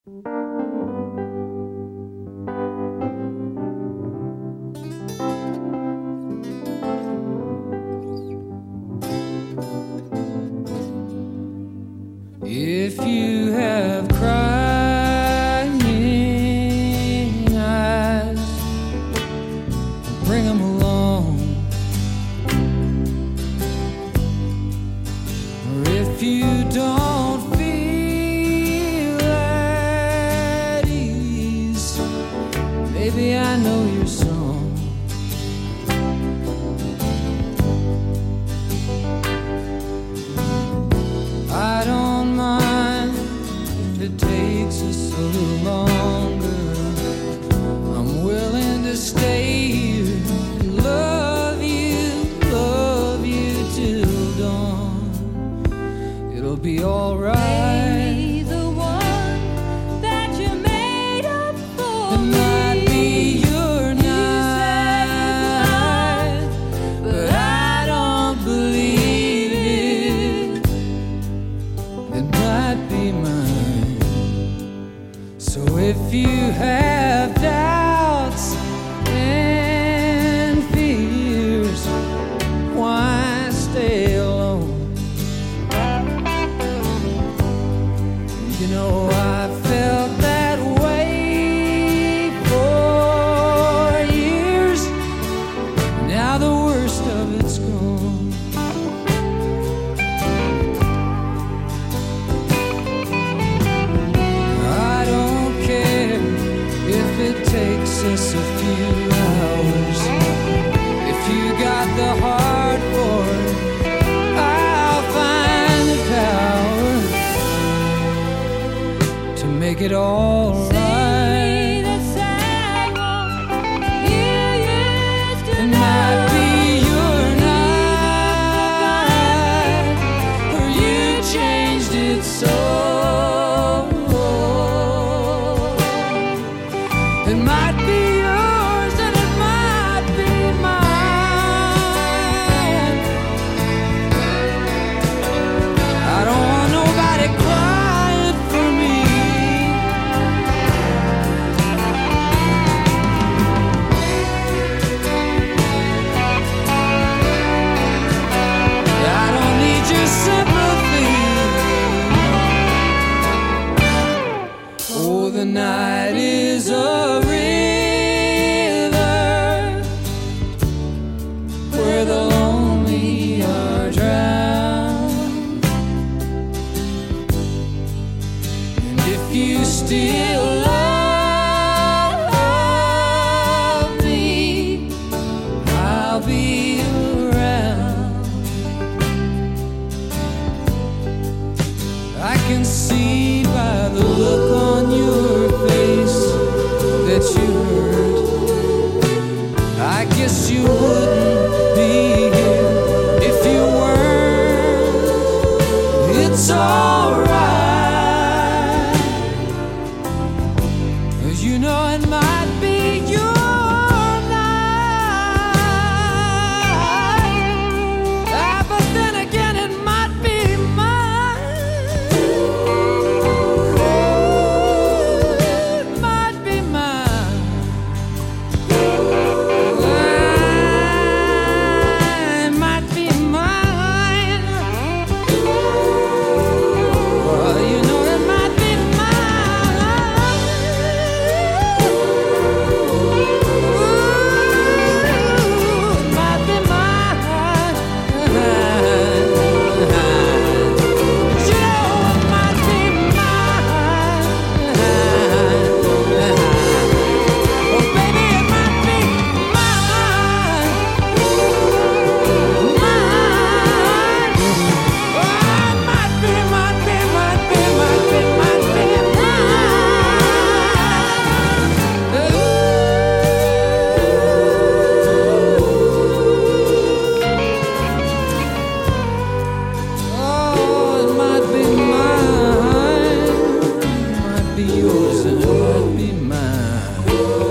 If you have crying eyes, bring them along. Or if you don't feel at ease, maybe I know your song. I don't mind if it takes us a little longer. I'm willing to stay here and love you till dawn. It'll be alright. Maybe the one that you made up for It me. might be your You night, but I don't believe it. It might be mine. So if you have doubts and fears, why stay alone? You know I felt that way for years. Now the worst of it's gone. I don't care if it takes us a few hours. If you got the heart for it, I'll find the power to make it all right. Say the sad one you used to It know. might be your night, or you changed it so. It might be yours and it might be mine. I don't want nobody crying for me. I don't need your sympathy. Oh, the night is a river where the lonely are drowned. And if you still love me, I'll be around. I can see by the look on your face that you hurt. I guess you wouldn't be here if you weren't. It's alright, 'cause you know it might be your night. But then again it might be mine. It might be mine. It might be mine. Well, you know it might be mine. Ooh, it might be mine. You know it might be mine. Oh, baby, it might be mine. Mine. Oh, it might be mine. Oh, it might be mine. It might be yours and it might be mine.